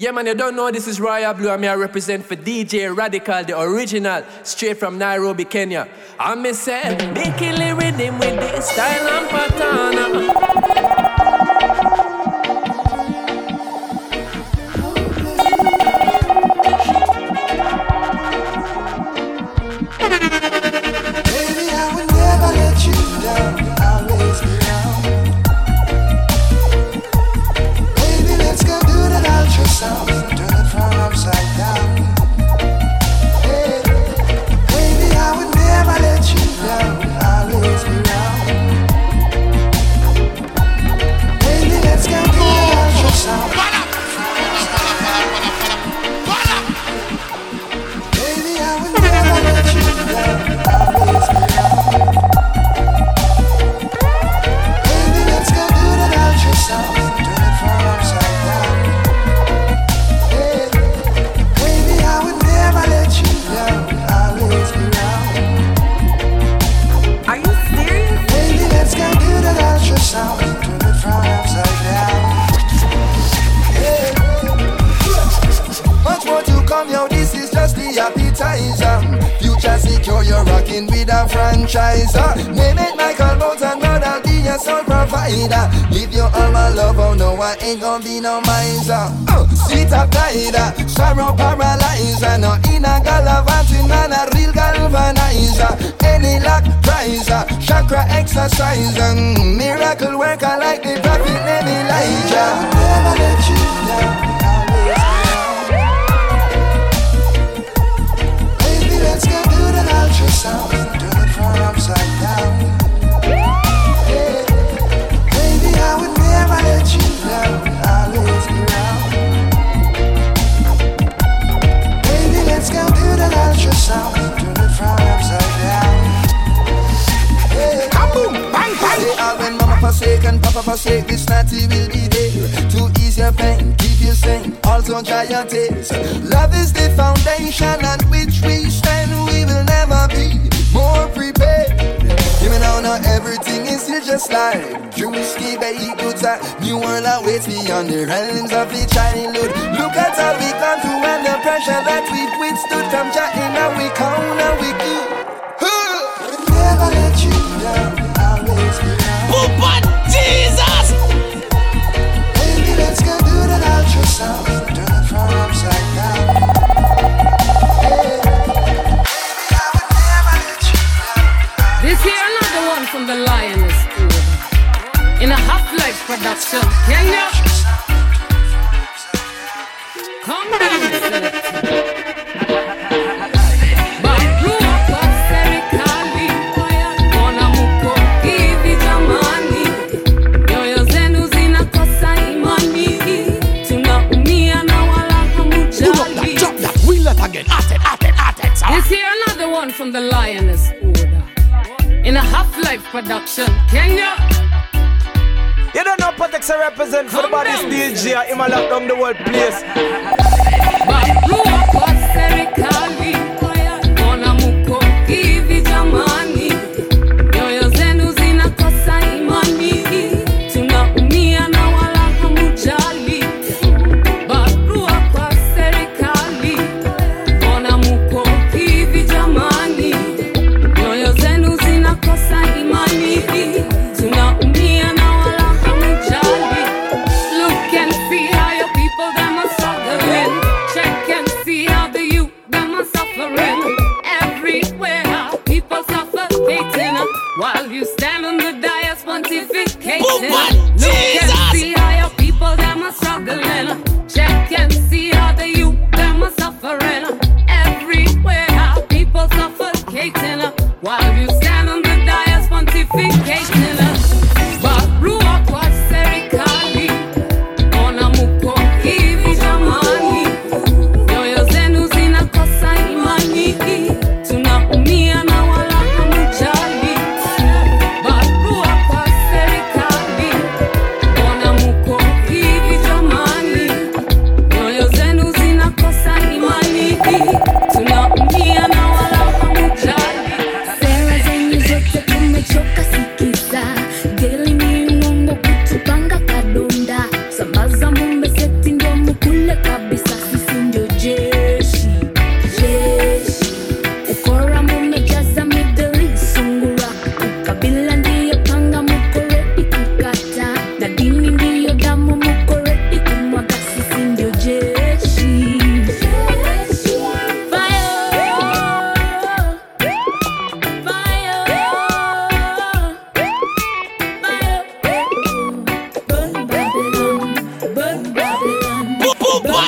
Yeah, man, you don't know this is Royal Blue, and I represent for DJ Radical, the original, straight from Nairobi, Kenya. I me say, make it rhythm with this style and pattern. Future secure, you're rocking with a franchise. Name it Michael Bones and God, I'll be your sole provider. Give you all my love, oh no, I ain't gonna be no miser. Sweet up guider, sorrow paralyzer. No inner gallivanting man, a real galvanizer. Any luck prizer, chakra exerciser. Miracle worker like the prophet named Elijah. Never let you down. Let's go do that ultrasound. Do it from upside down. Yeah. Baby, I would never let you down. Always be around. Baby, let's go do that ultrasound. Do it from upside down. Yeah. Kaboom! Bang, bang! Say out when mama forsake and papa forsake, this natty will be there to ease your pain, keep you sane, also dry your tears. Love is the foundation on which we stand. We will never be more prepared. Even though not everything is still just like Drewski baked goods. A new world awaits beyond the realms of the childhood. Look at how we come through and the pressure that we've withstood. From chatting and we count and we keep. Never let you down. Always be around. But Jesus! Baby, let's go do that ultrasound. Do it from upside down. This here another one from the Lioness in a Half-Life production. Kenya, come down, Baruka serikali ona muko hivi jamani, nyoyo zenu zinakosa imani, tunaumia na wala hamujali. Drop that, wheel it again, at it. This here another one from the Lioness in a Half-Life production. Kenya, you don't know Protexa represent for the body's DJ. Him a lock down the world place. Baruka serikali ona muko hivi jamani, nyoyo zenu zinakosa imani, tunaumia na wala hamujali. Baruka serikali ona muko hivi jamani, nyoyo zenu zinakosa imani, tunaumia na wala hamujali. Look and see how your people them are struggling. Check and see how the youth them are suffering. Everywhere our people suffocating while you stand on the dais pontificating. Look and see how your people them are struggling. Check and see how the youth them are suffering. Everywhere our people suffocating while you stand on the dais pontificating. Baruka serikali ona muko hivi jamani, nyoyo zenu zinakosa imani, tunaumia na wala hamujali. Baruka serikali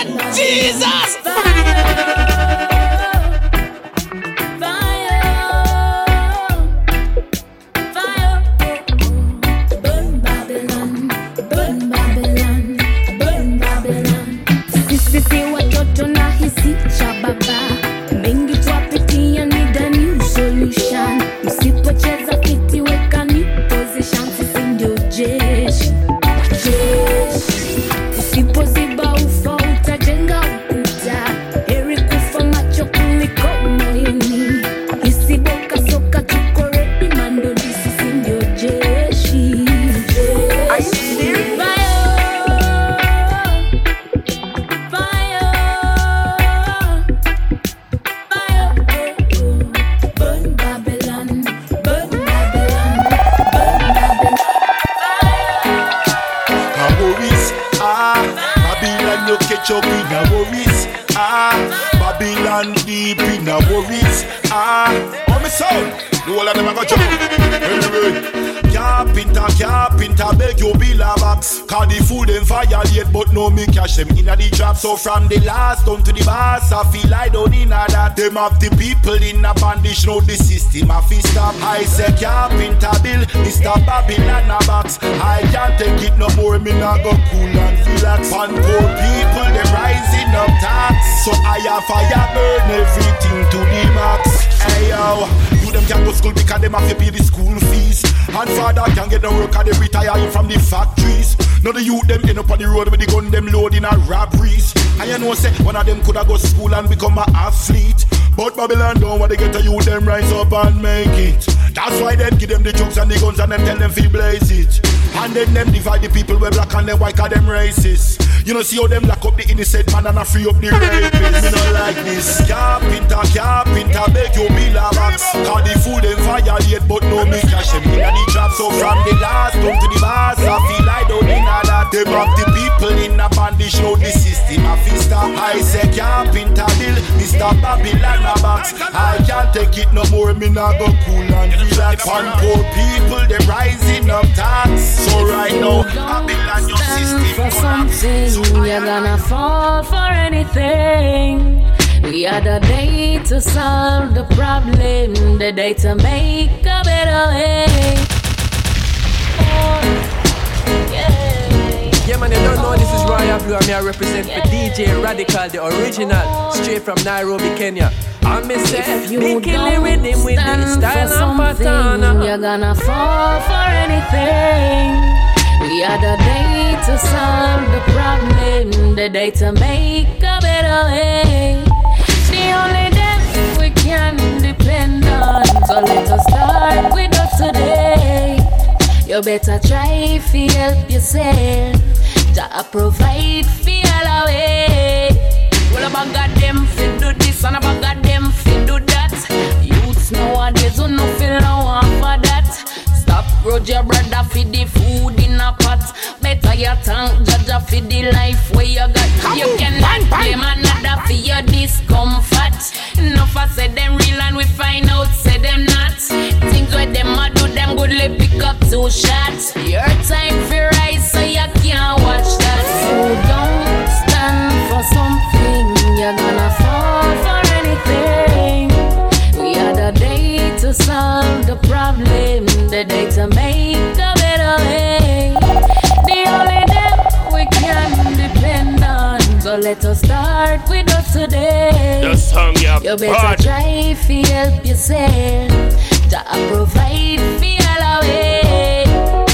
Babylon. Jesus. Usipocheza kiti weka ni position, sisi ndio jeshi. Usipoziba ufa utajenga ukuta, heri kufa macho kuliko moyoni. Isiboka soka tuko ready mando, sisi ndio jeshi. Catch up in a worries, Babylon deep in a worries, oh my son, the whole of them a go jump. Anyway, carpenter, beg you bill a box. Cause the food them violate, but no me cash them in a the drop. So from the last down to the boss, I feel I don't in a that. Them have the people in a bandage, know the system a fi stop. I say carpenter bill, Mr. Babylon a box. I can't take it no more, me nah go cool and relax. And poor people, them rising up tax. So I have fire burn everything to the max. Hey yo, you them can't go school because them have to pay the school fees. And father can't get no work and they retire from the factories. Now the youth them end up on the road with the gun them loading a robberies. And you know say one of them coulda go to school and become an athlete. But Babylon don't want to get the youth them rise up and make it. That's why they give them the drugs and the guns and them tell them fi blaze it. And then them divide the people where black and them white cause them racist. You know see how them lock up the innocent man and free up the rapists. Me not like this. Carpenter, beg you bill a box. Cause the food them violate but no me cash them in the drop. So from the last down to the boss, I feel I don't in a that. Them have the people in a bandage, know the system a fi stop. I say carpenter bill, Mr. Babylon a box. I can't take it no more, me not go cool and relax. And poor people, they rising up tax. So right now, Babylon your system for something, you're gonna fall for anything. We are the day to solve the problem, the day to make a better way. Yeah man, you don't know this is Royal Blue and me I represent for DJ Radical, the original, straight from Nairobi, Kenya. I'm myself, making the rhythm with the style and pattern. You're gonna fall for anything. We are the day to solve the problem, the day to make a better way. The only day we can depend on, so let us start with us today. You better try to help yourself, to provide for all away. Well, about got them fit do this and about got them fit do that. Youths nowadays who no feel no one for that. Stop grudge your brother for the food in a pot. Better you thank Jaja for the life where you got. You cannot blame another for your discomfort. Enough I said them real and we find out say them not. Things where them a do them goodly pick up 2 shots. Your time for rise so you can't watch that. So don't stand for something, you're gonna fall for anything. We are the day to solve the problem, the day to make a better way. The only day we can depend on, so let us start with us today. The song you better try to help yourself, to provide for all away.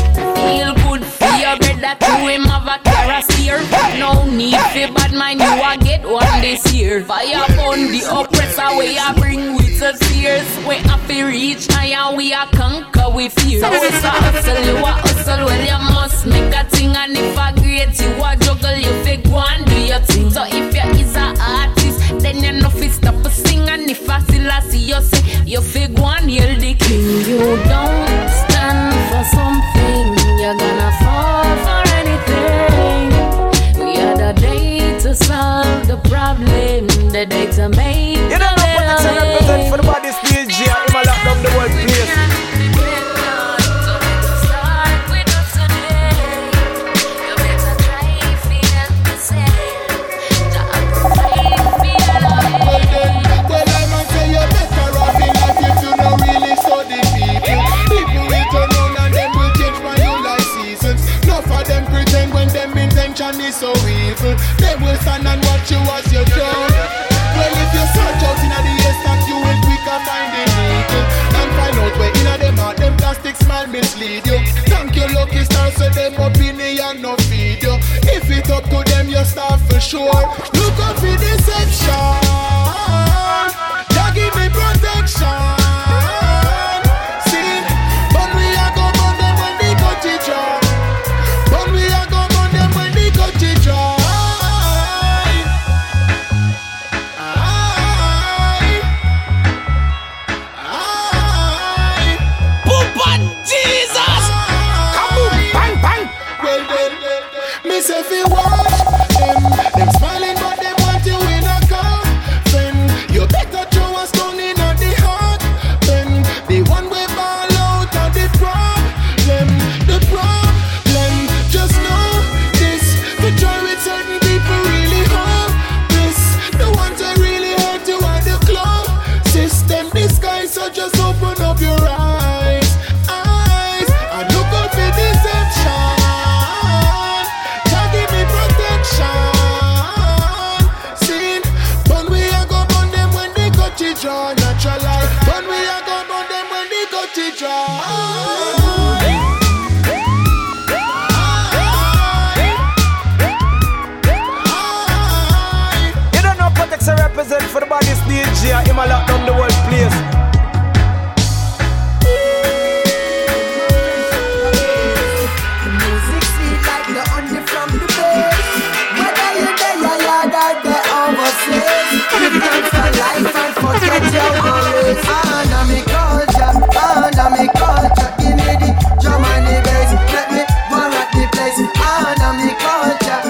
Feel good for your brother to him have a kerosene. No need for bad mind, you a get one this year. Fire on the oppressor, we a bring with us tears. We have to reach higher, we a conquer with fear. So it's a hustle, you a hustle, well you must make a thing. And if a great, you a juggle, you fake one, do your thing. So if you is a artist, then you know fi stop a sing. And if I still see you say, you fake one, hail the king. You don't stand for something, you're gonna fall for anything. We are the day to solve the problem, the day to make you know a better what way. represent for the body still G, I'm a lock down the world place. for sure. Look out for deception. Jah give me protection. See, but we are go burn them when they cut it dry. But we are go burn them when they cut it dry. Jesus! Well then, me say fi watch them smiling but them want you in a coffin. You better throw a stone in the heart. Then the one we ball out of the problem. Just know this, the joy with certain people really hard. This, the ones that really hurt you are the club system. This guy, so just open up your eyes. And look out for deception. Jah give me protection. See, but we are go burn them when they cut it dry. Natural life, but we are go burn them when they cut it dry. You don't know Protex I represent for the body's DJ. Him a lock down the world place. Music sweet like the honey from the base. Whether you're there, you're yard or there overseas. Give thanks for life and forget your worries. Honor me culture, give me the drum and the bass. Let me run at the place. Honor me culture,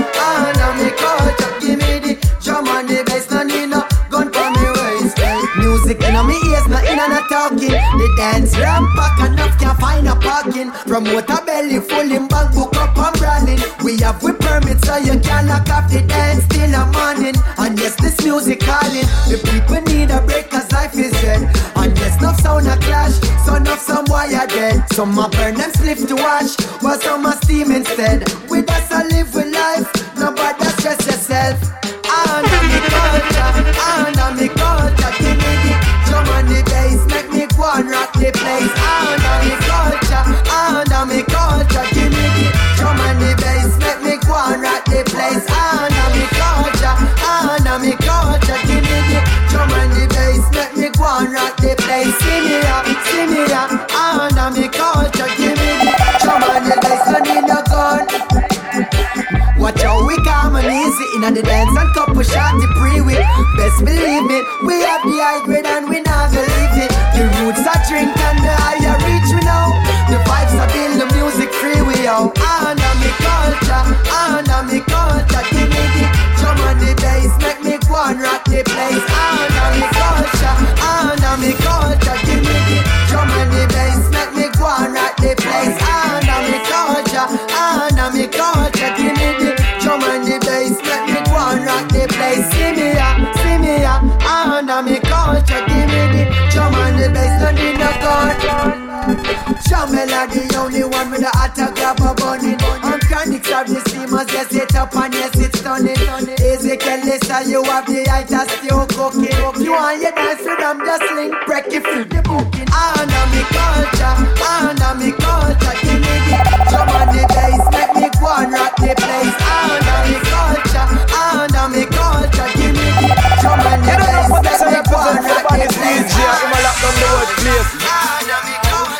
give me the drum and the bass. No need no gun for me waist. Music in my ears, not in and not talking. The dance ramp pack enough can't find a parking. Promoter belly full in bank book up and branding. We have with permits so you can knock off the dance till the morning. And yes, this music calling. The people need a break cause life is dead. And yes, enough sound a clash, so enough some wire dead. Some a burn them spliff to wash, while some a steam instead. With us I live with life, nobody stress yourself. Honor me culture, give me the drum and the bass. Make me go and rock the place. Honor me culture, give me the drum and the bass. Make me go and rock the place. Honor me culture, give me the drum and the bass. Make me go and rock the place. See me ya, honor me culture, give me the drum and the bass. No need no gun. Watch how we calm and easy in the dance and couple shot the pre-whip. Best believe me, we have the high grade and we not gonna leave it. The roots are drink and the higher reach we know. The vibes are build the music free we out. Honor me culture, give me the drum and the bass. Make me go and rock the place. Honor me culture, give me the drum and the bass. Make me go and rock the place. Honor me culture, give me the drum and the bass. Let me go and rock the place. See me ya, honor me culture. Give me the drum and the bass. No need no gun. Jamela the only one with the attack grab a bunny. On chronics of the steamers, yes it up and yes it's stunning. Ezekiel Lisa, you have the height still cooking. You want your dance with them, just link, break it through the booking. Honor me culture, give me the drum and the bass. Make me go and rock the place. Honor me culture, give me the drum and the bass. Make me go and rock the place. Him a lock down the world place. Honor me culture.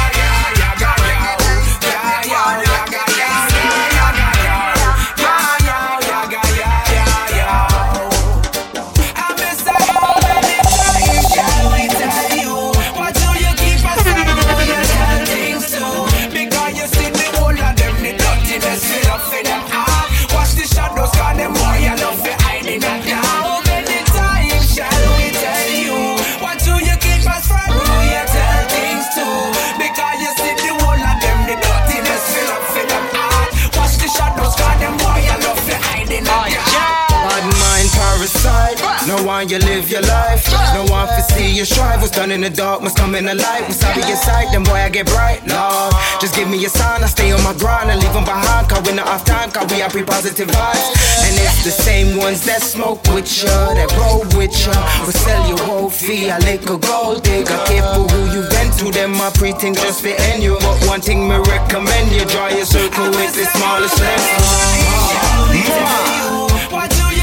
No one you live your life. No one to see you strive. What's done in the dark must come in the light. What's out of your sight, then boy I get bright. No, just give me a sign, I stay on my grind and leave them behind. Cause we not off time, cause we happy positive vibes. And it's the same ones that smoke with you, that roll with you. Will sell your whole fee, a little gold digger. Careful who you vent to, them my pre-thing just fit in you. But one thing me recommend you, draw your circle with the smallest length. What do you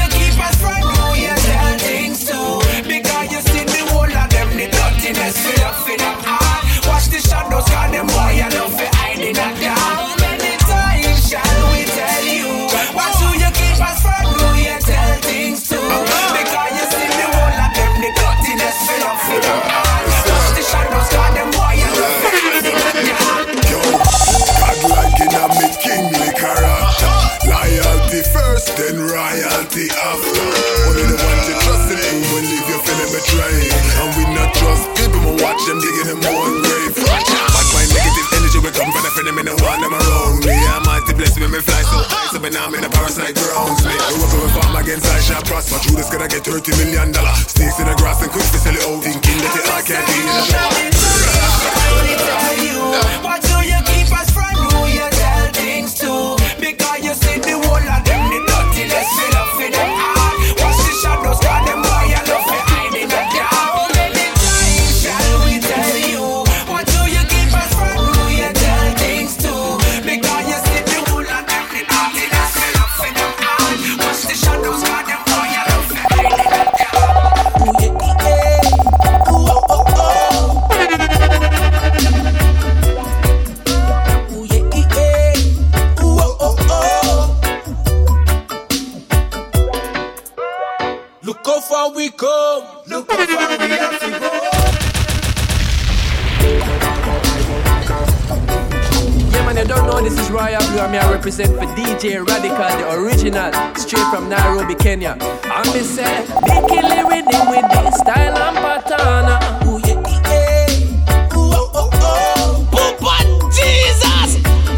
Only the ones you trust in who will leave you feeling betrayed. And we not trust people, we watch them digging them own grave. Watch my negative energy, we come from the friend, them in the one them around me. I'm mighty blessed when me fly so high, so now I'm in the parasite grounds. Me, we work with a farm against I shall prosper. Through this gonna get $30 million. Snakes in the grass and quick to sell it out. Thinking that it all can't be in the show. What do you keep us from who you tell things to? Because you see the whole of them, the dirtiness fill up for them heart. Watch the shadows, got them boy, you love for hiding the dark. Many times shall we tell you? What do you keep us from who you tell things to? Because you see the whole of them, the dirtiness fill up for them heart. Watch the shadows, got them boy, you love for hiding the Look how far we come. Look how far we have to go. Yeah, man, you don't know this is Royal Blue. I'm here to represent for DJ Radical, the original, straight from Nairobi, Kenya. I'm me say, big killing rhythm with this style and pattern. Ooh, yeah, yeah. Ooh, oh, oh, oh. Papa Jesus!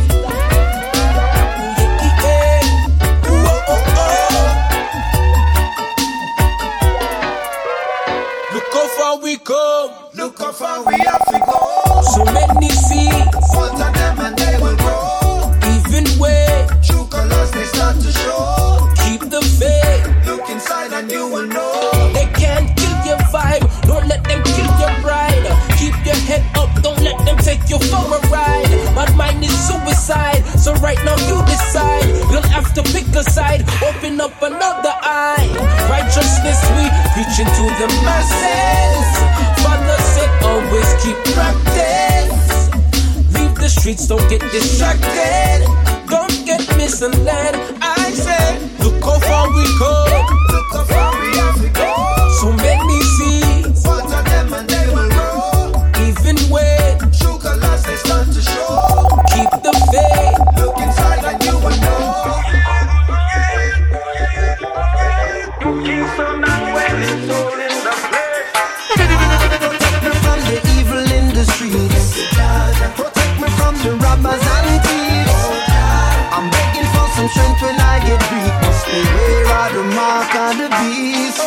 We come. Look how far we have to go. So many seeds, water them and they will grow. Even way, true colors they start to show. Keep the faith. Look inside and you will know. They can't kill your vibe. Don't let them kill your pride. Keep your head up. Don't let them take you for a ride. My mind is suicide. So right now you decide. You'll have to pick a side. Open up another eye. Righteousness we preaching to the masses. Father said always keep practice. Leave the streets, don't get distracted. Don't get misled. I said, look how far we come. Look how far we have to go. So many seeds, water them and they will grow. Even when true colors they start to show. Keep the faith. Look inside and you will know. Kingston and West, soul in the place. Protect me from the evil in the streets. Protect me from the robbers and thieves. I'm begging for some strength when I get weak. Must beware of the mark of the beast.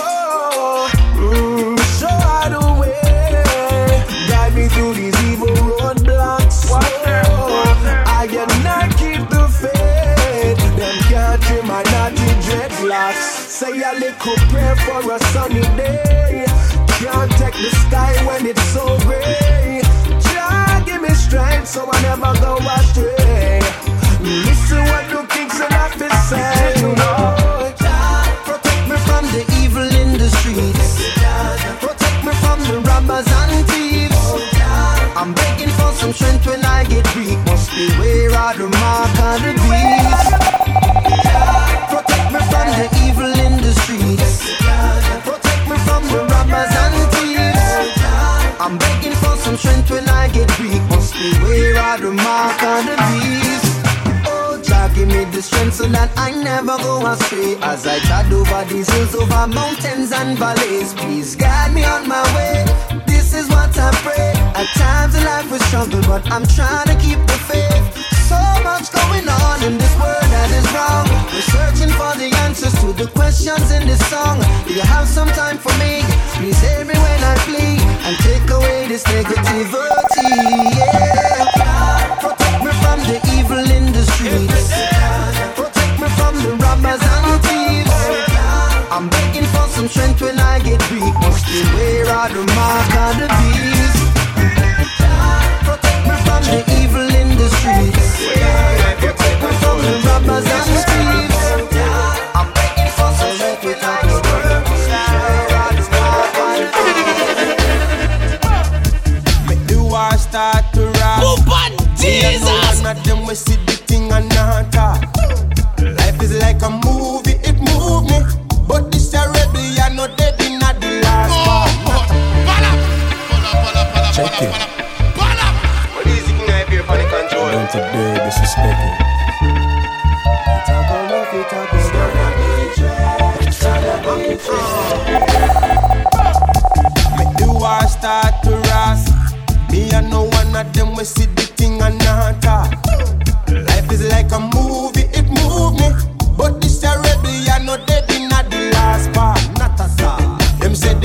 Show her the way. Guide me through these evil roadblocks. I and I keep the faith. Them can't trim my naughty dreadlocks. Say a little prayer for a sunny day. Can't take the sky when it's so gray. Jah give me strength so I never go astray. Listen what the kings and I say. Jah protect me from the evil in the streets. Protect me from the robbers and thieves. I'm begging for some strength when I get weak. Must beware of the mark of the beast. Protect me from the evil in the streets. Protect me from the robbers and thieves. I'm begging for some strength when I get weak. Must beware of the mark of the beast. Oh, Jah, give me the strength so that I never go astray. As I trod over these hills, over mountains and valleys, please guide me on my way. This is what I pray. At times in life we struggle, but I'm trying to keep the faith. So much going on in this world that is wrong. We're searching for the answers to the questions in this song. Do you have some time for me? Please hear me when I plead and take away this negativity. Yeah. Protect me from the evil in the streets. Protect me from the robbers and thieves. I'm begging for some strength when I get weak. Must beware of the mark of the beast. Protect me from the evil in the streets. Protect me from the robbers and thieves. I'm begging for some strength when I get weak. Make the war start to rock. Jesus! None of them will see the thing and not talk. Life is like a movie, it move me. But this a rebellion, no dead in the last part. Check it. What is it now if you're funny control? Don't today disrespect it.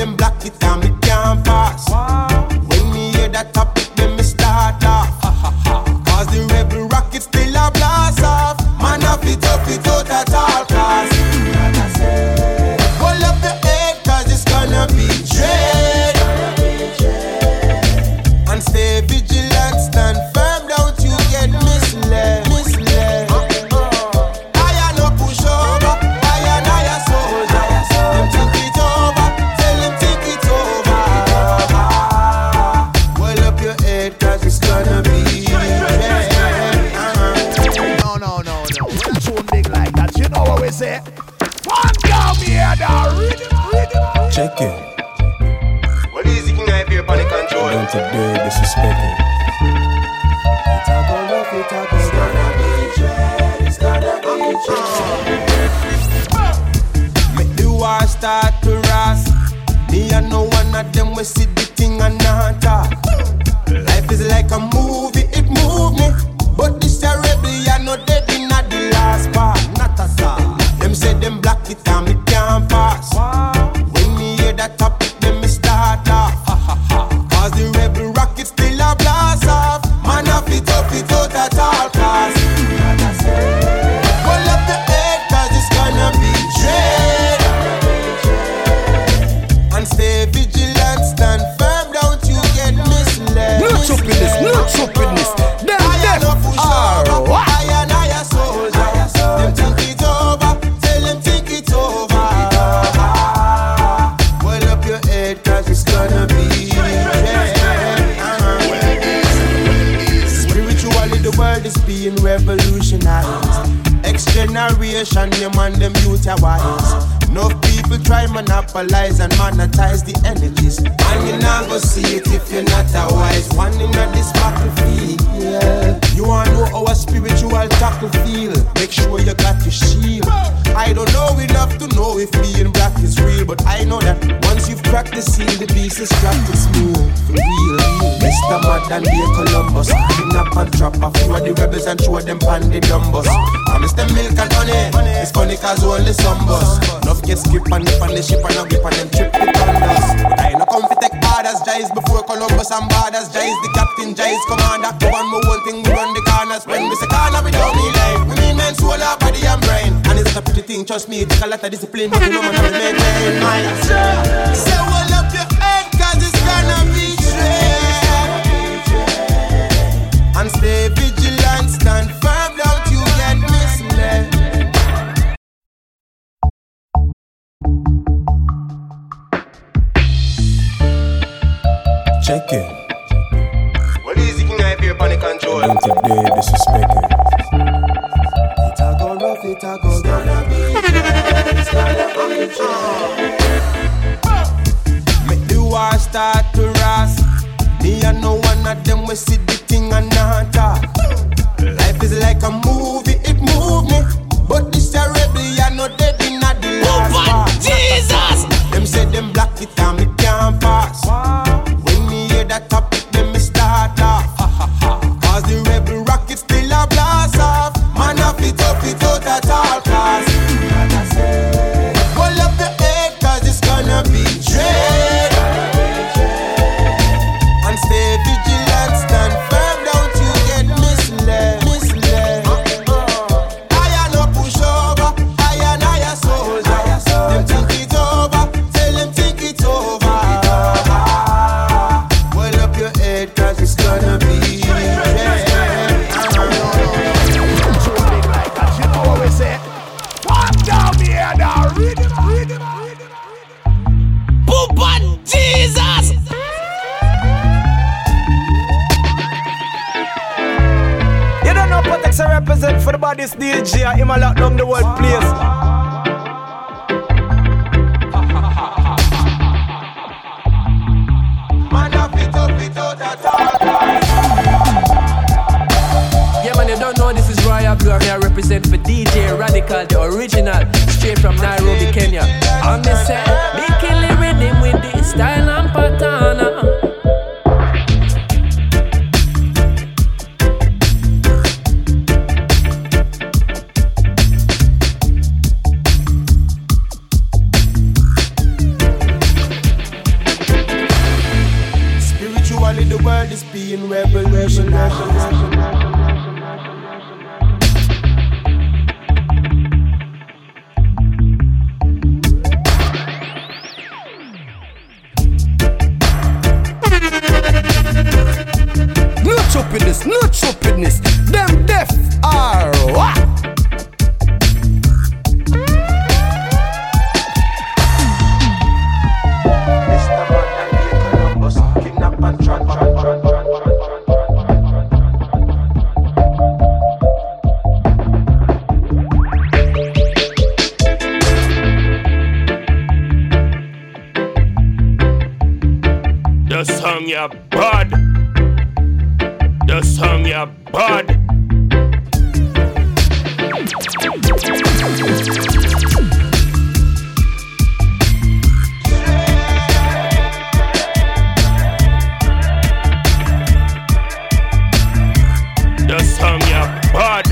them block it and me can't pass. When me hear that topic, then me start off. Cause the rebel rocket still a blast off. Man, I fit up it out at all costs. Hold up the head, cause it's gonna be dread. And stay vigilant, stand firm, don't you get misled. I no push over, I a soldier. Them think it over, tell them think it over. Hold up your head, cause it's gonna be dread. No. We're not too big like that. You know what we say? One down here, now. Check it. What is it, I feel panic control? Don't you dare disrespect it. It's gonna be dread. It's gonna be dread. Make the war start to rise. Me and no one of them will see the thing and not talk. Life is like a movie, it move me. But this a rebellion, no dead in the last part. Not at all. Them say them block it and me can't pass. When me hear that topic, then me start off. Cause the rebel rocket still a blast off. Man, I fit up it out at all costs. Hold up the head, cause it's gonna be dread. And stay vigilant, stand firm, don't you get misled. No stupidness. I no push over, I a soldier. Them think it over, tell them think it over. Hold up your head, cause it's gonna be spiritually, the world is being revolutionized. Next generation, your man, them youth are wise. Enough people try monopolize and monetize the energies. And you not go see it if you're not a wise one in this battlefield. Yeah. You wanna know our spiritual tackle feel? Make sure you got your shield. I don't know enough to know if being black is real, but I know that once you've cracked the seal, the beast is cracked, it's smooth, for real. Mr. Mad and Day Columbus, kidnap and trap a few of the rebels and show them pan the dumbus. Promise them milk and honey, it's funny cause only some bus. Enough get skip and nip on the ship and a grip and them trip the thunders. But I no come fi take borders, Jais before Columbus and borders. Jais the captain, Jais commander. The one more one thing we run the corners. When we say corner we don't need life. We mean men, soul, body and brain. And it's not a pretty thing, trust me, it take a lot of discipline. But you know man, I will maintain mine. So hold up your head cause it's gonna be dread. And stay vigilant, stand firm, don't you get misled. Check it. What is it, I feel panic control? Don't you dare disrespect it. It's a go rough, it's a go gonna be dread. It's gonna be dread. Make the war start to rise. Me and no one of them will see the thing and not talk. Life is like a movie, it move me. But this a rebellion, no dead in the last part. Jesus! Them say them block it and me can't pass. When me hear that topic, then me start off. Cause the rebel rocket still a blast off. Man, I fit up it out at all costs. Hold up the head, cause it's gonna be dread. And stay vigilant, stand firm, don't you get misled. I no push over, I a soldier. Them think it over, tell them think it over. Hold up your head, cause it's gonna be dread. Too big like that. You know what we say? One down here, now. Read it. Poop on Jesus! You don't know Protex I represent for the body's DJ. Him a lock down the world place. Man, I fit up it out at all. Yeah man, you don't know this is Royal Blue. I'm here represent for DJ Radical, the original, straight from Nairobi, Kenya. I'm the set, making the rhythm with this style and pattern. is being revolutionized. No stupidness, them deaf are what? Mr. Man and Columbus, kidnap and the song ya bad. The song ya bad. The song ya bad.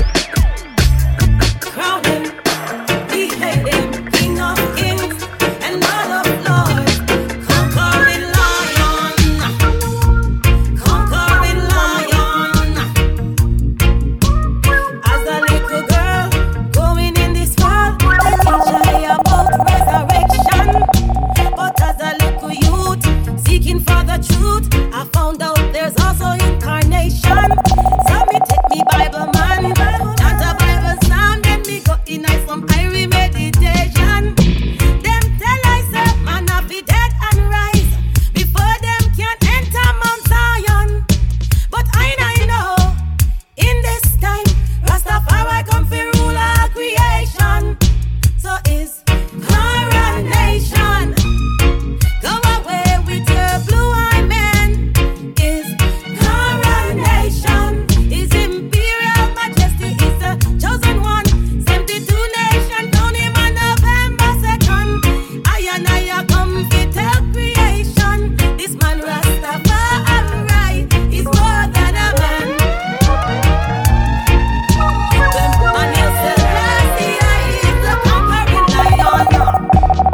Crown him, we hail him, King of Kings and Lord of Lords, conquering lion, conquering lion. As a little girl going in this world, I teach her about resurrection. But as a little youth seeking for the truth, I found out there's also incarnation. So me take me Bible man, not a Bible psalm, then me go in some irie meditation. Them tell I say man have be dead and rise before them can enter Mount Zion. But I know in this time Rastafari come fi rule all creation. So is coronation. Go away with your blue-eyed man. Is coronation. His imperial majesty is the chosen one. 72 nations down him on November 2nd. I come fi tell creation. This man Rastafari is more than a man. And you say Selassie is the conquering lion.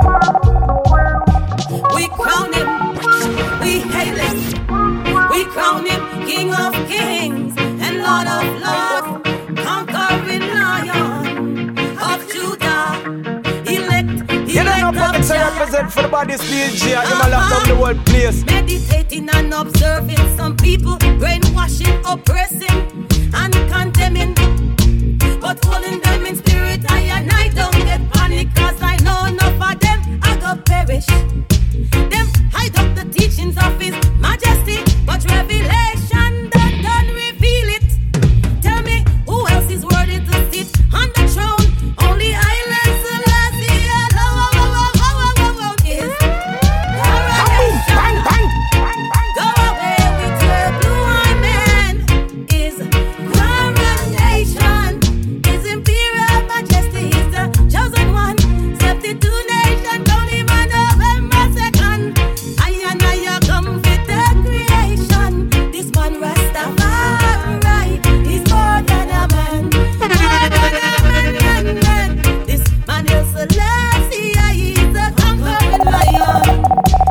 We crown him, we hail him, we crown him King of Kings and Lord of Lords, conquering lion of Judah, You don't know politics I represent for the body DJ. You might lock down the whole place. Meditating and observing some people, brainwashing, oppressing, and condemning. But holding them in spirit, I don't get panic, cause I know enough of them I go perish. Them hide up the teachings of His Majesty, but revelation don't reveal it. Tell me, who else is worthy to sit on the throne? Only Haile Selassie alone is coronation. Go away with your blue-eyed man. Is coronation. His imperial majesty is the chosen one. 72 nations down him on November 2nd. I come with the creation. This man Rastafari is more than a man. More than a man. This man is Selassie, he's the conquering lion.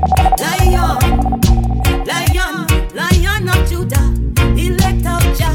Lion of Judah, elect of Jah.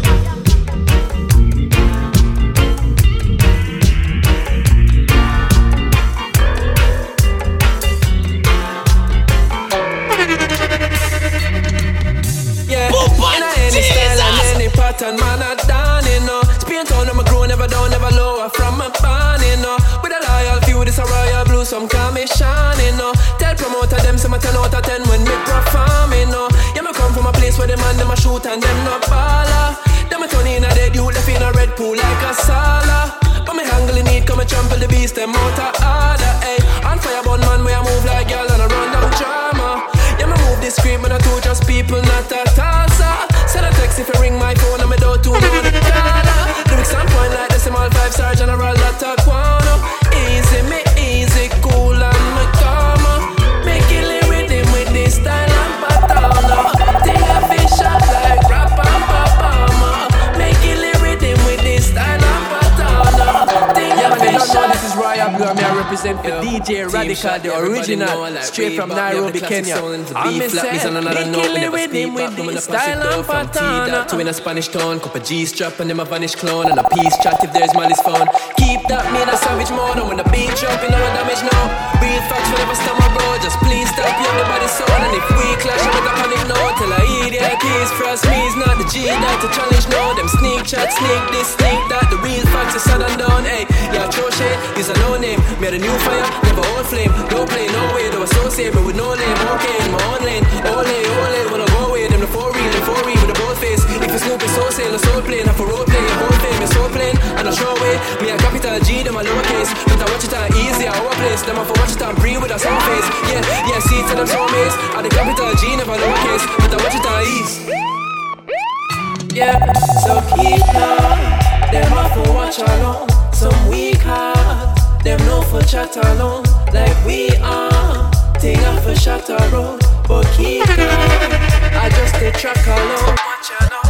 Yeah, in any style and any pattern, man, I done it, no. Spain town, I'm a grow, never down, never lower from my barn, you know. With a loyal few, this a royal blue, some call me shining, no. Tell promoter them, say my 10 out of 10 when me perform, you know. Yeah, me come from a place where the man, them a shoot and them no baller. Them a turn in a dead youth, left in a red pool like a sala. But me handling it, come and trample the beast, them out of order, ayy. On fire, bun man, where I move like girl and I run down drama. Yeah, me move discreet, man, I two just people, not a tosser. Send a text if you ring my phone, and me don't know the caller. Lyrics on point like decimal 5-star general, that a quano. Easy, me easy, cool, and me calm. Make it rhythm with this style and pattern. Take a fish shot like rap and papa. Make it rhythm with this style and pattern. Take a fish shot. This is Royal Blue, and I represent for DJ DJ Radical, the original, straight from Nairobi, Kenya. I'm making rhythm with the style and pattern. To in a Spanish town, cup of G-strap and them a vanish clown. And a peace chat if there's malice found. Keep that me in a savage mode. And when the beat drop, you know what damage now. Real facts will never stop my bro. Just please stop your everybody's sound. And if we clash, I'm gonna panic now. Tell I idiot keys, frost me is not the G that to challenge now. Them sneak chat, sneak this, sneak that. The real facts is sad and done. Hey, yeah, throw shit, is a no name. Made a new fire, never old flame. Don't play no way, though associate me with no name. Okay, in my own lane. Ole, ole, when I go away, them the 4-reel with a bold face. If it's Snoopy, so sail, a soul plane. I for road play, a whole fame is so plain. And I show away, me a capital G, them a lowercase. But I watch it on easy, our place. Them I for watch it on breathe with a sound face. Yeah, yeah, see to them so maze. And the capital G, never lowercase. But I watch it on ease. Yeah, so keep calm. Them a for watch along. Some weak heart. Them no for chat alone. Like we are. Thing off a shatter road. But keep calm. I just stay track alone. Watch along.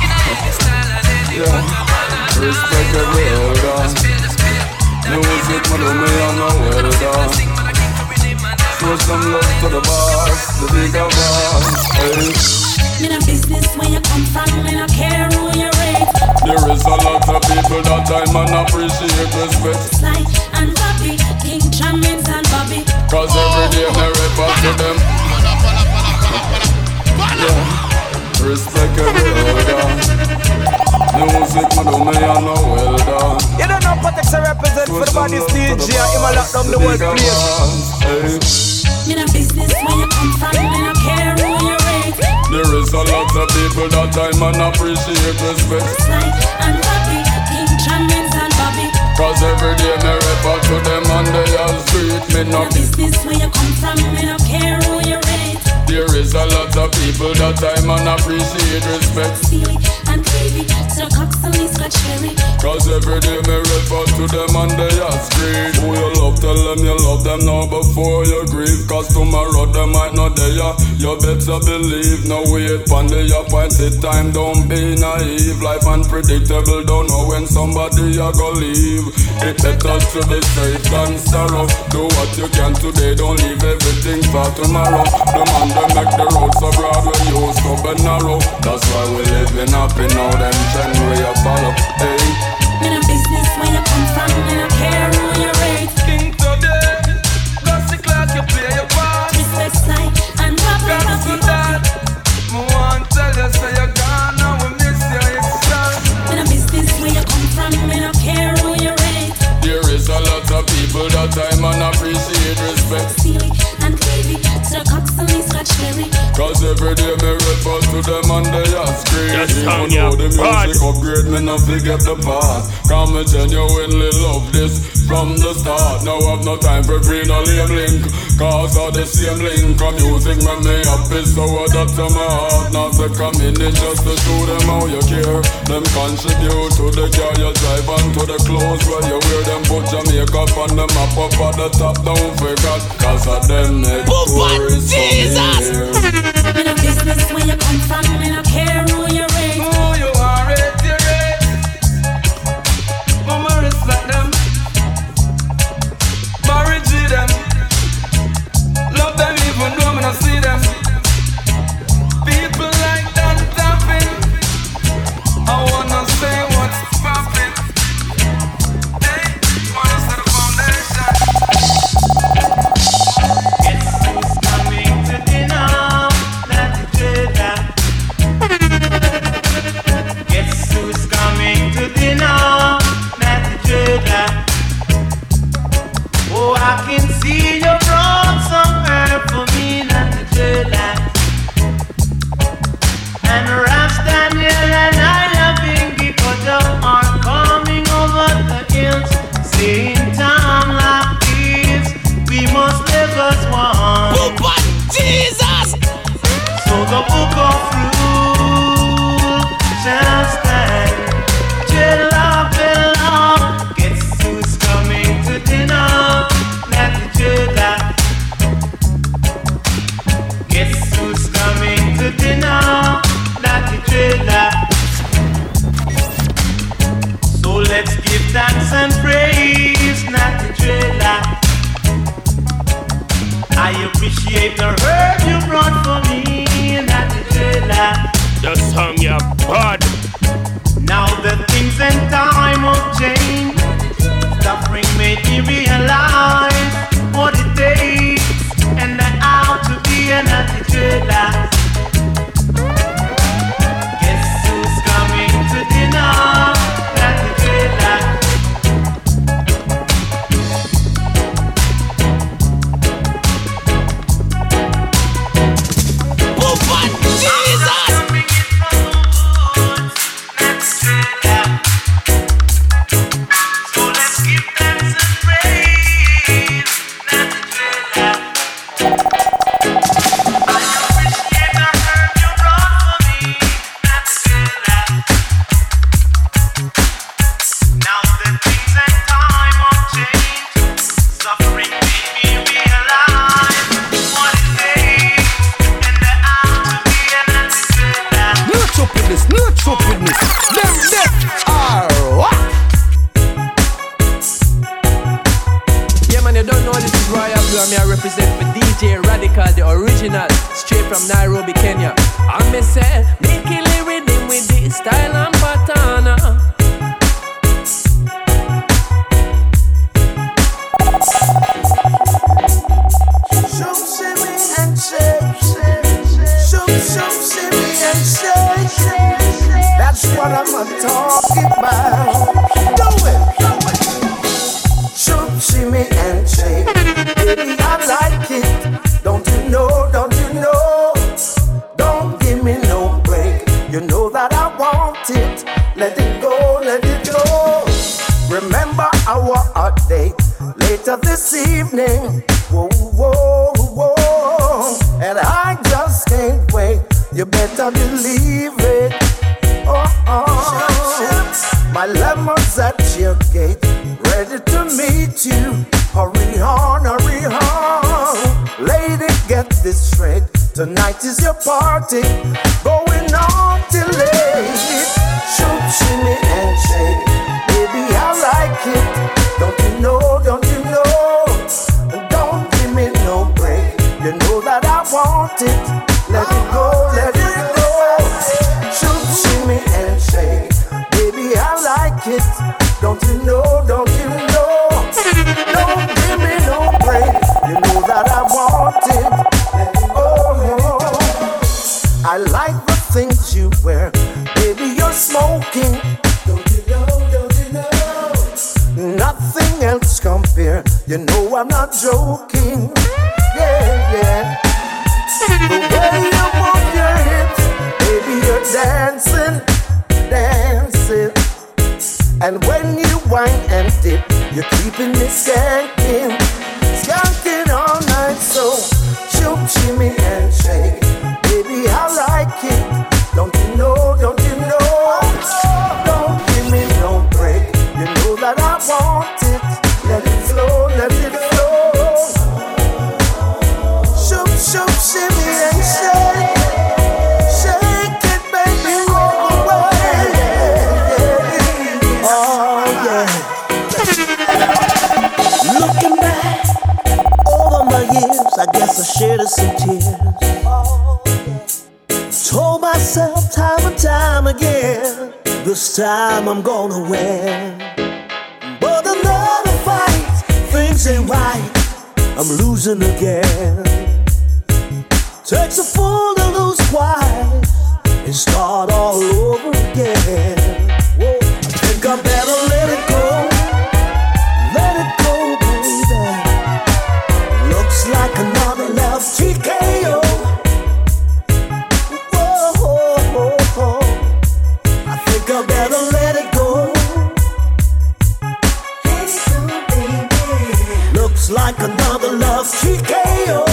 Respect every elder. Music man, me and no well done. Show some love to the boss, the bigger boss. Hey. In a business where you come from, me no care who you rate. There is a lot of people that I man appreciate respect. Sly and Bobby, King Chamins and Bobby. Cause every day me report to them. Yeah. Respect every elder. Music man, do me and no well done. You don't know Patex represent for the body DJ. Him a lock down the world place. In a business where you come from, me no care who you rate. There is a lot of people that I man appreciate respect. Sly and Bobby, King Chamins and Bobby. Cause every day me report to them on the street. Me no business where you come from, me no care who you rate. There is a lot of people that I man appreciate respect. Steely and TV, so Cox and Scotch Cherry. Cause every day me report to them on the street. Who you love, tell them you love them now before you grieve. Cause tomorrow they might not there. You better believe, no wait on the appointed time. Don't be naive, life unpredictable. Don't know when somebody you go leave. It better to be safe than sorrow. Do what you can today, don't leave everything for tomorrow. The man they make the road so broad when you so narrow. That's why we living happy now, them trend where you follow. Hey. In a business where you come from, me no care who you rate. King today, gossip class you play your part. Respect Sly and Bobby. Got to that, me want tell you say you're gone, now we miss you, it's done. In a business where you come from, me no care who you rate. There is a lot of people that I man appreciate respect. Steely and TV, so Cox and Scotch Cherry. Cause every day me report to them on the screen. Even though the music upgrade, me not forget the past. Cause me genuinely love this from the start. Now I've no time for free, no lame link. Cause all the same link. Cause music make me happy, so I that to my heart. Not to come in it just to show them how you care. Them contribute to the car you drive and to the clothes where you wear. Them put your makeup on the map up at the top, don't forget. Cause of them make tourists Jesus. In a business where you come from, me no care who you rate. Who you are, rate you rate. Mama respect them. Marriage them. Love them even though me not see them. People like that tapping. I wanna say what's poppin'. Hey, wanna set a foundation. Guess who's coming to dinner? Guess who's coming to dinner? Natty Trader. Oh, I can see you brought some herb for me, Natty Trader. And Ras Daniel and I have been because are coming over the hills. Saying time like this, we must live as one. Papa Jesus! So the book of rule shall stand till I belong. Guess who's coming to dinner? Natty Trader. Guess who's coming to dinner? Natty Trader. So let's give thanks and praise Natty Trader. appreciate the herb you brought for me in that trailer. The song you bad. Now the things and time of change, suffering made me realize what it takes and how to be an anti-trailer. Guess who's coming to dinner? Anti-trailer. I represent for DJ Radical, the original, straight from Nairobi, Kenya. I'm me say, make it rhythm with this style and pattern. Show, shimmy and shake, show, shimmy and shake. That's what I'm talking about. Do it. Show, shimmy and shake. Baby, I like it. Don't you know, don't you know? Don't give me no break. You know that I want it. Let it go, let it go. Remember our date later this evening. Whoa, whoa, whoa. And I just can't wait. You better believe it. Oh, oh. My lemon's at your gate, ready to meet you. Hurry on, hurry on. Lady, get this straight. Tonight is your party, going on till late. Shoot, shimmy and shake. Baby, I like it. Don't you know, don't you know? Don't give me no break. You know that I want it. Let it go, let it go. Shoot, shimmy and shake. Baby, I like it. Don't you know, don't you know? Don't give me no break. You know that I want it. Oh, I like the things you wear. Baby, you're smoking. Don't you know, don't you know? Nothing else compare. You know I'm not joking. Yeah, yeah. The way you move your hips, baby, you're dancing, dancing. And when you whine and dip, you're keeping me skanking, skanking all night. So shoot, shimmy and shake. Baby, I like it. Don't you know, don't you know? Don't give me no break. You know that I want it. Let it flow, let it flow. Shoot, shoot, shimmy and shake. Shake it, baby, roll away. Oh, yeah. Looking back over my years, I guess I shed some tears. Told myself time and time again, this time I'm gonna win. But another fight, things ain't right, I'm losing again. Takes a fool to lose twice and start all over again. Whoa, I think I better let it go. Let it go, baby. Looks like another love TKO. Whoa, I think I better let it go. Let it go, baby. Looks like another love TKO.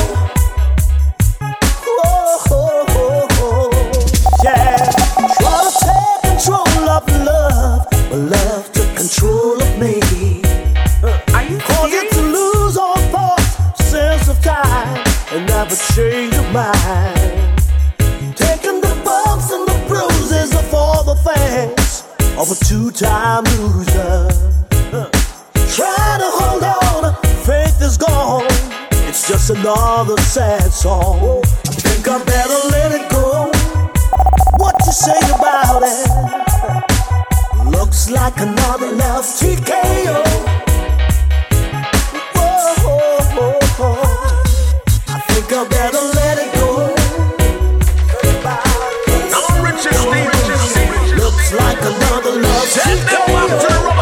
Yeah. Try to take control of love, but love took control of me. Cause it to lose all thoughts, sense of time, and never change your mind. Taking the bumps and the bruises of all the things of a two-time loser. Try to hold on, faith is gone. It's just another another sad song. I think I better let it go. What you say about it? Looks like another love TKO. Whoa, I think I better let it go. Looks like another love TKO.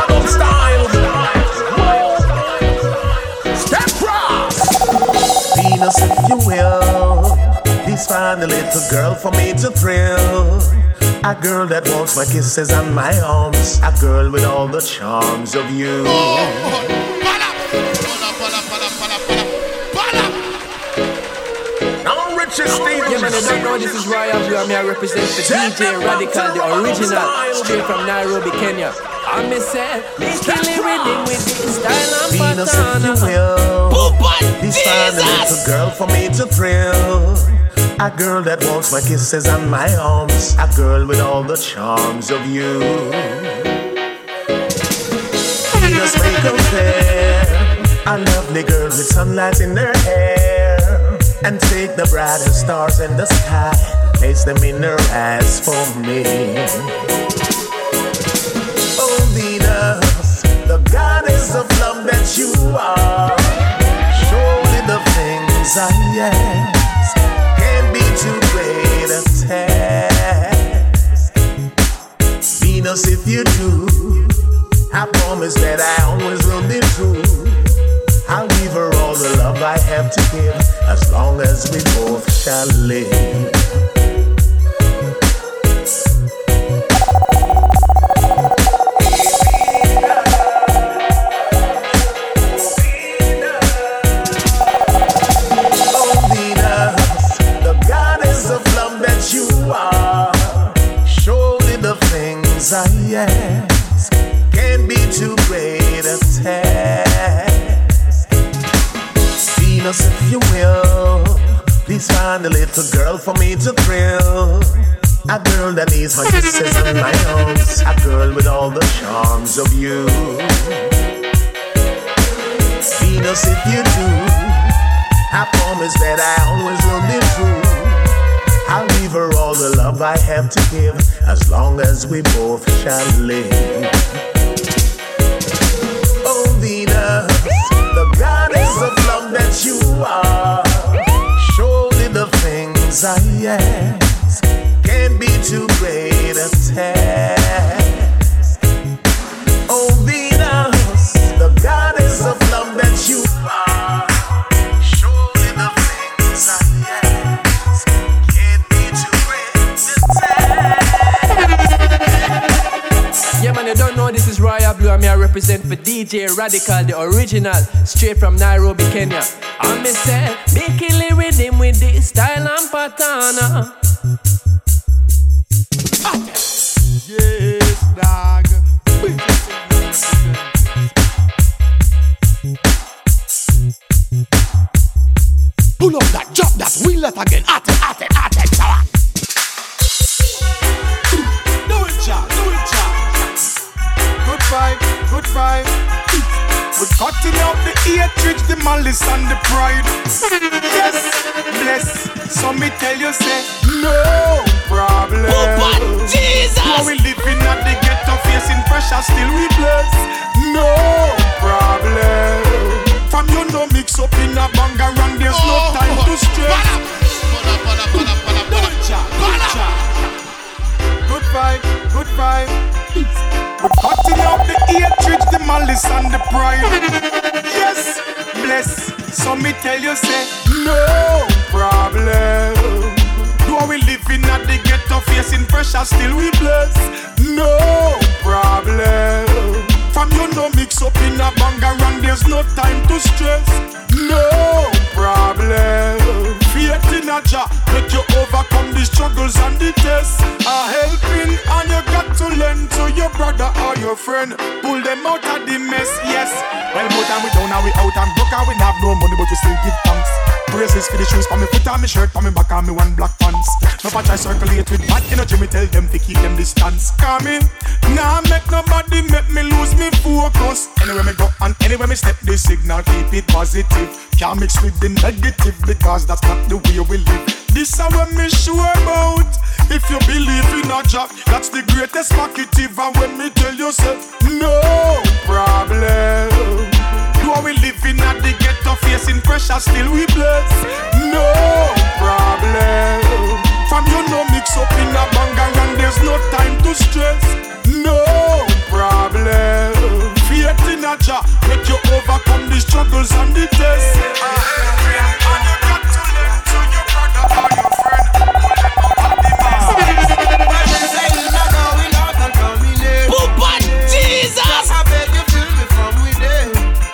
Venus, if you will, please find a little girl for me to thrill. A girl that wants my kisses and my arms. A girl with all the charms of you. Yeah, man, I don't know, this is Royal Blue, and I represent for DJ Radical, the original, straight from Nairobi, Kenya. I'm said, make a rhythm with this style and Venus, if you will, please find a little girl for me to thrill. A girl that wants my kisses and my arms. A girl with all the charms of you. Venus, make her fair. A lovely girl with sunlight in her hair. And take the brightest stars in the sky, place them in her eyes for me. Oh Venus, the goddess of love that you are. Surely the things I ask can't be too great a task. Venus, if you do, I promise that I always will be true. I'll give her all the love I have to give, as long as we both shall live. Oh Venus, the goddess of love that you are. Surely the things I ask can't be too great a task. Venus, if you will, please find a little girl for me to thrill. A girl that needs my kisses and my arms. A girl with all the charms of you. Venus, if you do, I promise that I always will be true. I'll give her all the love I have to give, as long as we both shall live. Oh Venus, the goddess of love that you are. Surely the things I ask can't be too great a task. Oh Venus, the goddess of love that you are. Surely the things I ask can't be too great a task. Yeah, man, you don't know, this is Royal Blue, and I represent for DJ Radical, the original, straight from Nairobi, Kenya. I'm said, make a rhythm with this style and pattern. Yes, dog. Pull up that, drop that, wheel it again. At it, power. Do it, Jack. Good vibe. We're cutting out the hatred, the malice and the pride. Yes, bless. So me tell you, say, no problem. Oh, Jesus! Now we living at the ghetto, facing pressure, still we bless. No problem. From you no mix up in a bangarang, there's no time to stress. Good vibe. We're cutting out the hatred, the malice and the pride. Yes, bless. So me tell you, say, no problem. Though we living at the ghetto, facing pressure, still we bless. No problem. From you no mix up in a bangarang, there's no time to stress. No problem. Faith in a Jah, make you overcome the struggles and the tests. A helping and you got to lend to your brother or your your friend. Pull them out of the mess, yes. Well, more time we down and we out and broke and we have no money, but we still give thanks. Praises for the shoes, for me foot and me shirt, for me back and me one black pants. No patch I circulate with bad energy, me tell them to keep them distance. Call me, nah make nobody make me lose me focus. Anywhere me go and anywhere me step, the signal keep it positive. Can't mix with the negative because that's not the way we live. This is what me sure about. If you believe in a job, that's the greatest marketive. And when me tell you say, no problem. Though we living at the ghetto, facing pressure, still we bless. No problem. From you no mix up in a banger and there's no time to stress. No problem. Faith in a job, make you overcome the struggles and the tests. And you got to learn to your brother or your friend. Jesus! I beg you feel me from within.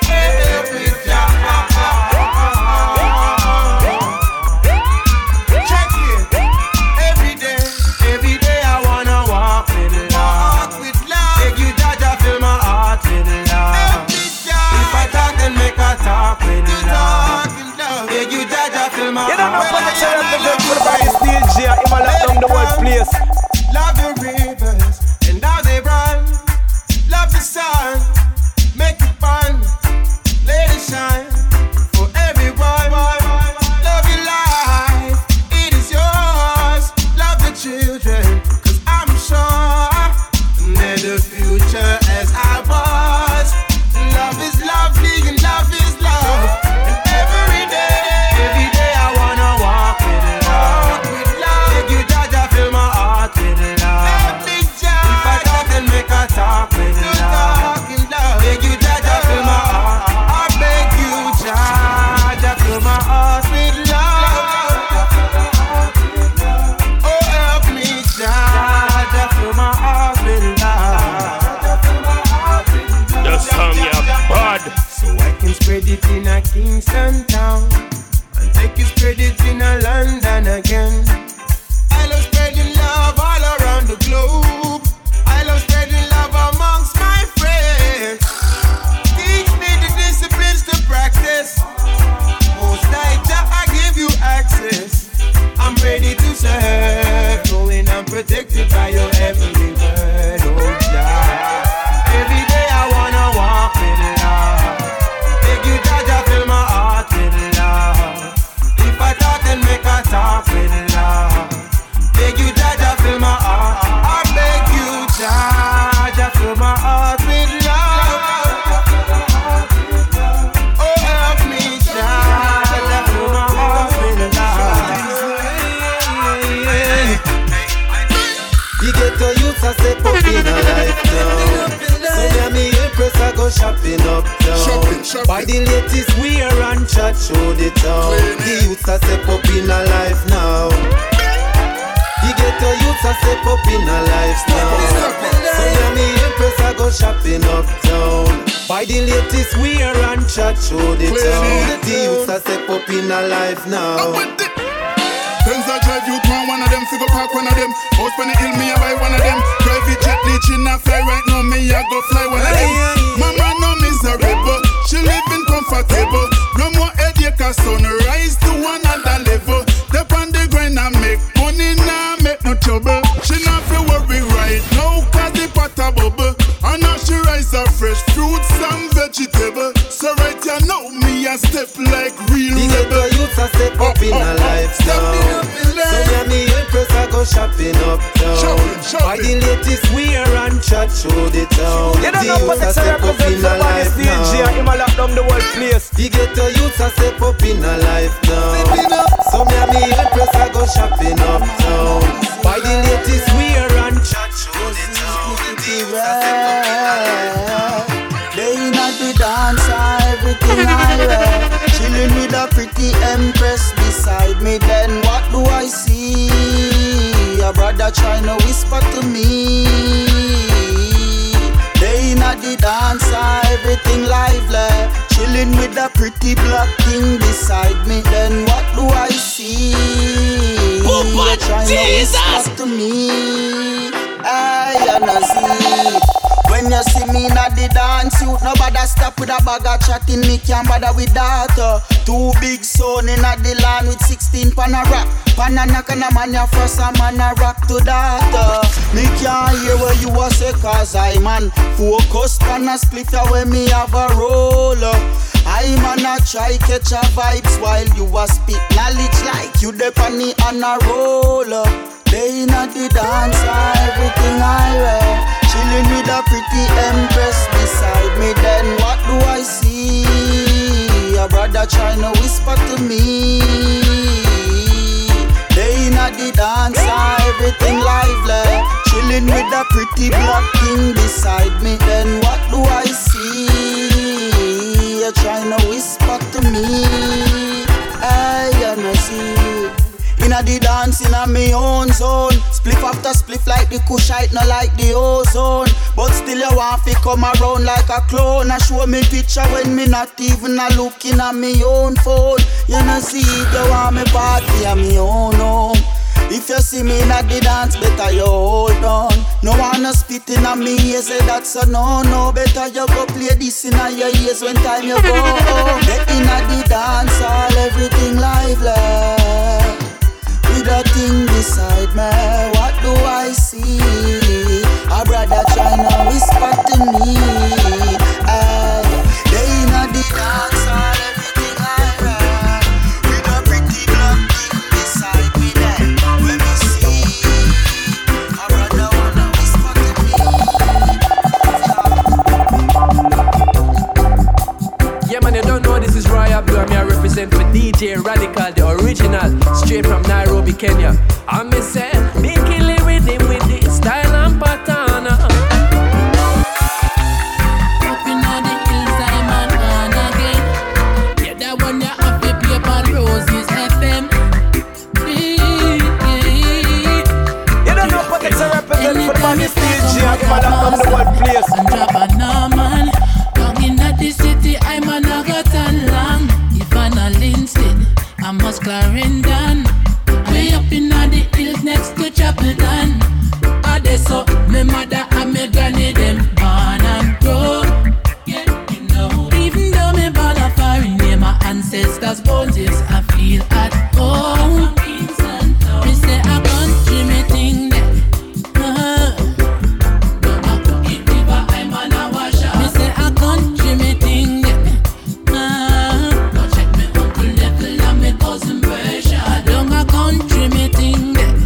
Check it. Every day I wanna walk with love. Beg you, Jaja, fill my heart with love. If I talk, then make a talk with love. Beg you, Jaja, fill my heart. You don't know protection represent for the body still J. If I lock down the workplace. Love the rivers and how they run. Love the sun, make it fun. Let it shine for everyone. Love your life, it is yours. Love the children, cause I'm sure they're the future as I was. Love is lovely and love is love. And every day I wanna walk with love. Beg you, Jaja, fill my heart with love. If I talk, then make a talk with love. Beg you, Jaja, fill my heart. I beg you, Jaja, fill my heart with love. Oh, help me, Jaja, fill my heart with love. The song you bad. So I can spread it in a Kingston town and take you spread it in a London again. I love spreading love all around the globe. I love spreading love amongst my friends. Teach me the disciplines to practice. Most likely I give you access. I'm ready to serve, knowing I'm protected by your heavenly word. Oh God. Every day I wanna walk with love. Beg you, Jaja, fill my heart with love. If I talk, then make a talk with love. Beg you, Jaja, fill my heart. I beg you, Jaja, fill my heart with love. Oh, help me, Jaja, fill my heart with love. You get to youth, I step up in a life now. So yeah, me impress, I go shopping uptown. Buy the latest wear and chat show the town. The youth, I step up in a life now. You get to youth, I step up in a lifestyle. So yeah, me impress, I go shopping uptown. Buy the latest wear and chat show the town. The youth, I step up in a life now. Benz I drive you to one of them, figure park one of them. House on the hill, me I buy one of them. Private jet, leeching a fly right now, me I go fly one of them. Mama no miserable, she living comfortable. No more headache, cause sunrise to another level. Step on the grind and make money, now make no trouble. She not feel worry right now, cause the pot a bubble. And now she rise up fresh fruits and vegetable. So right here now, me a step like real rebel. I step up in a lifestyle. So yeah, me impress, I go shopping uptown. Buy the latest wear and chat show the town. You don't know what it's a represent for body still J. Him a lock down the workplace. The ghetto youths I step up in a life now. So me impress, I go shopping uptown. Buy the latest wear and chat show the town. They not the dancer, everything I wear. Chilling with a pretty empress beside me. Then what do I see? A brother trying to whisper to me. They not the dancer, everything lively. Chilling with a pretty black thing beside me. Then what do I see? They're trying to whisper to me. I wanna see. When you the dance youth. Nobody stop with a bag of chatting. Me can't bother with that. Two big son in the land with 16 pan a rock. Pan a knock and a man ya first a man a rock to that. Me can't hear what you a say cause I man focus pan a split away me have a roll. I man a try catch a vibes while you a spit knowledge like you the funny on a roll. They in the dance, everything I wear. Chilling with a pretty empress beside me. Then what do I see? A brother trying to whisper to me. They in the dance, everything lively. Chilling with a pretty black king beside me. Then what do I see? You're trying to whisper to me. I wanna see. Inna the dance inna me own zone. Spliff after spliff like the Kushite, not like the ozone. But still you want fi come around like a clone. And show me picture when me not even a looking at me own phone. You know see it, you want me party at me own home. If you see me inna the dance, better you hold on. No wanna spit inna me ears, say that's a no. Better you go play this inna your ears when time you go home. Get inna the dance, all everything lively. With a thing beside me, what do I see? A brother tryna whisper to me. They inna the dance, all everything I ride. With a pretty black thing beside me then. When me see, a brother wanna whisper to me. Yeah man, you don't know this is Royal Blue. I'm here represent for DJ Radical, the original, straight from Nairobi, Kenya. I'm a say, me kill it with him with the style and pattern. Up in all the hills, I'm on again. Yeah, that one you have to play on Roses FM. You don't know what it's a represent for the money stage. I'm on the world place. And drop a man. Down in the city, I'm on a gotten long. If I'm a Linstead, I'm a Clarendon. Way up in the hills next to Chapelton. So my mother and my granny them born and grow. Yeah, you know. Even though me born a foreign name, my ancestors' bones, yes, I feel at home. Me say a country, me think that. Don't a cooking river, I'm on a washer. Me say a country, me think that. Go check me uncle Neville and me cousin Bercia. Don't a country, me think that.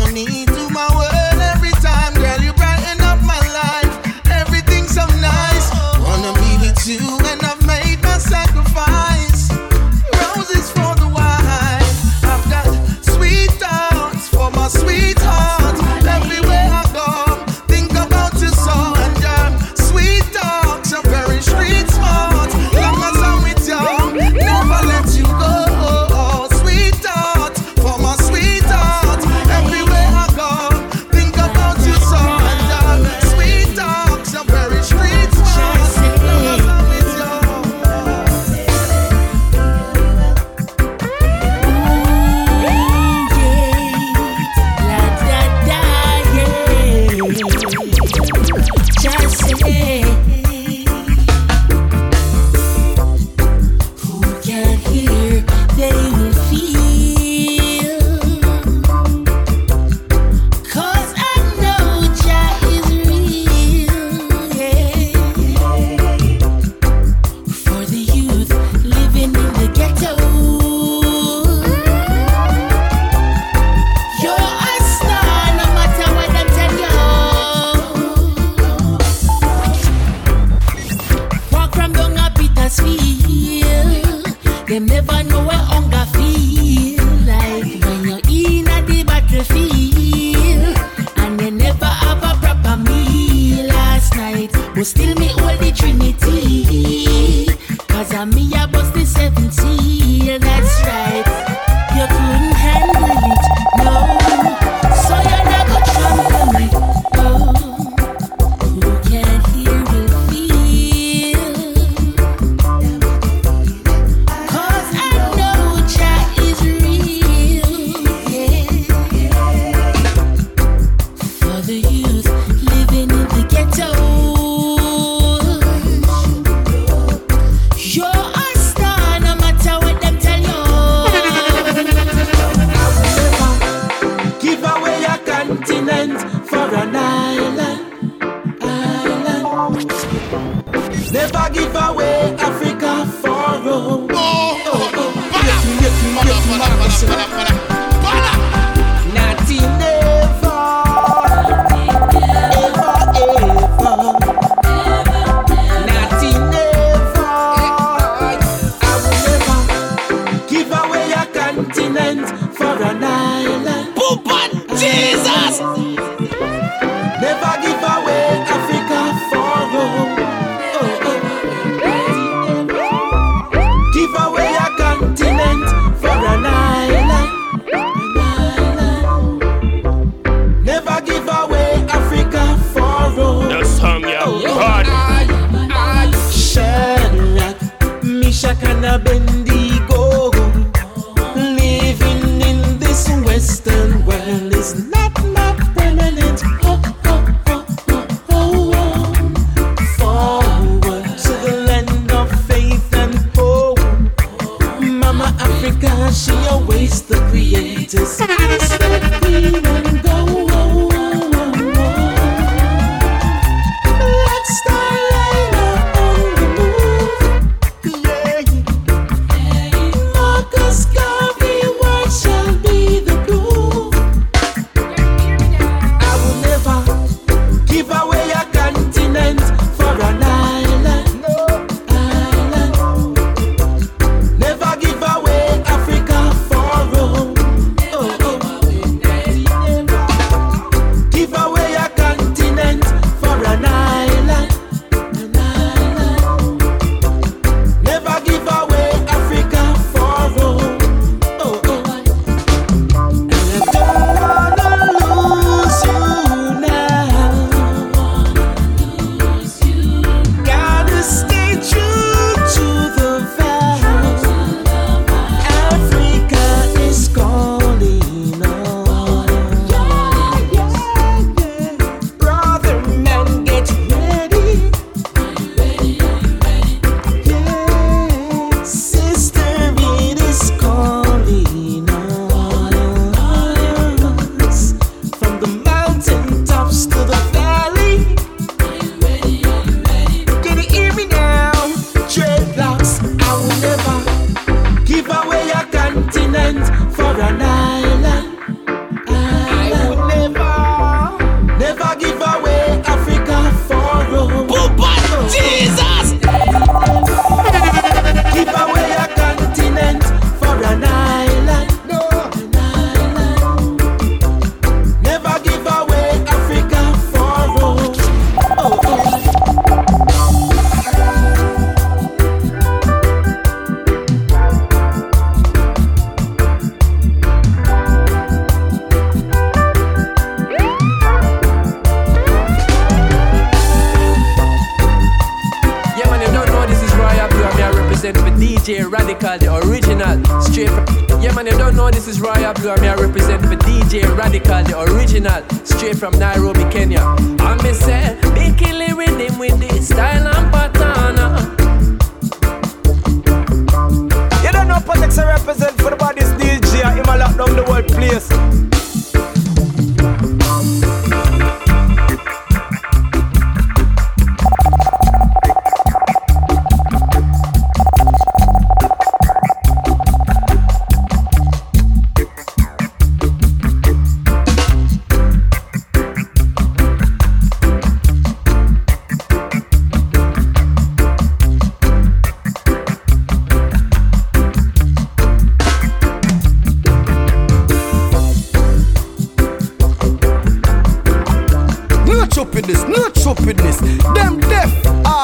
harmony to my world every time. Girl, you brighten up my life. Everything's so nice. Wanna be with you and I've made my sacrifice. Roses for the wife. I've got sweet thoughts for my sweetheart. Everywhere I go, think about you so. And sweet talks are very street smart. Long as I'm with you, never let you go. Sweet thoughts for my sweetheart. Everywhere I go, think about you so. And sweet talks are very street smart. Long as I'm with you. Just say, who can hear, they will feel. 'Cause I know Jah is real, yeah. For the youth living in the ghetto, you're a star no matter what them tell you. Walk from down a Petersfield, them never know what hunger feel like when you're in a the battlefield and you never have a proper meal last night, but still me hold the Trinity, 'cause I'm me a bust the 70, that's right. You couldn't handle it, no, so you're not gonna trample me, oh. Who can hear will feel. 'Cause I know Jah is real, yeah. For the youth living in the ghetto, you're a star no matter what them tell you. Give away your continent for an island. Never give away Africa for Rome. Nothing never, ever, ever. Nothing never. I will never give away your continent for an island. Jesus! Never give away Africa for Rome. Give away a continent for an island. Never give away Africa for Rome. The song, yeah, God. Shadrach, Meshach and Abednego, living in this straight from. Yeah man, you don't know this is Royal Blue, and me I represent for DJ Radical, the original, straight from Nairobi, Kenya. And me say, be killing rhythm with this style and pattern. You don't know Patex I represent for the body's DJ, him a lock down the world place. No choppiness, them deaf.